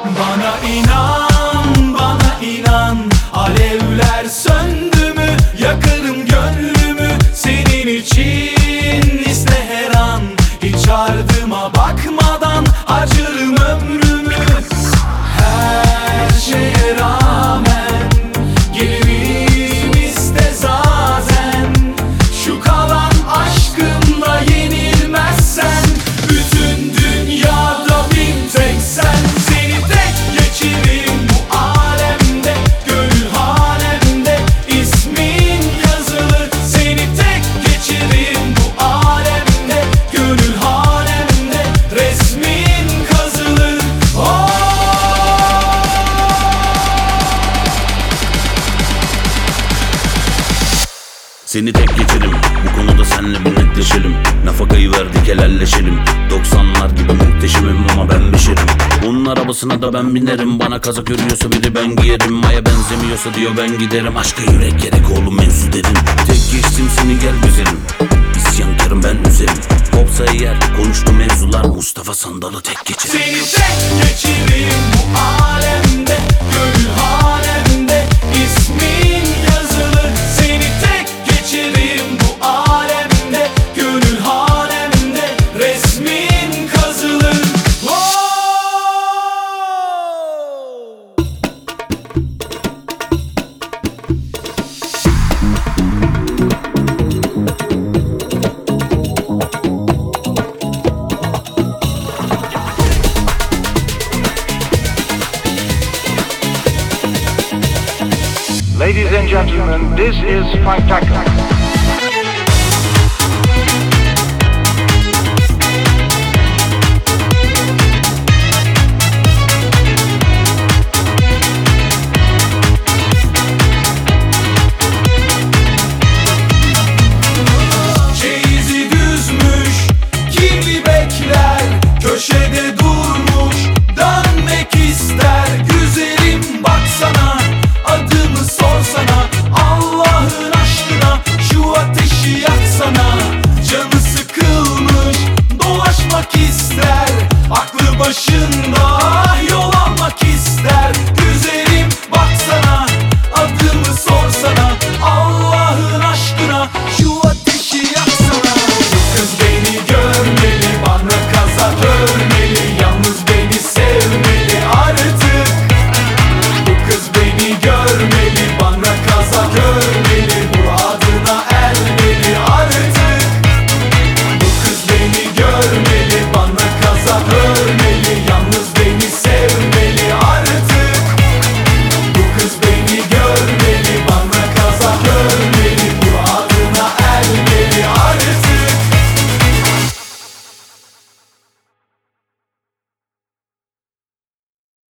Bana inan, bana inan. Alevler söndü mü yakarım gönlümü. Senin için iste her an. Hiç ardıma bakmadan harcarım ömrümü. Her şeye rağmen gelirim iste zaten. Şu kalan aşkımla yenilmezsen, bütün dünyada bir tek sen. Seni tek geçiririm bu alemde, gönül hanemde ismin yazılı. Seni tek geçiririm bu alemde, gönül hanemde resmin kazılı. Seni tek geçerim, bu konuda senle bir netleşelim. Nafakayı verdik helalleşelim. 90'lar gibi muhteşemim ama ben beşerim. Onun arabasına da ben binerim. Bana kazak örüyorsa biri ben giyerim. Maya benzemiyorsa diyor ben giderim. Aşka yürek gerek oğlum mevzu dedim. Tek geçtim seni gel güzelim. İsyankarım ben üzerim. Kopsa eğer konuştu mevzular, Mustafa Sandal'ı tek geçerim. Seni tek geçiririm bu alemde, gönül hanemde ismin yazılı. Seni tek geçiririm bu alemde, gönül hanemde resmin kazılı. Ladies and gentlemen, this is Frank Tucker.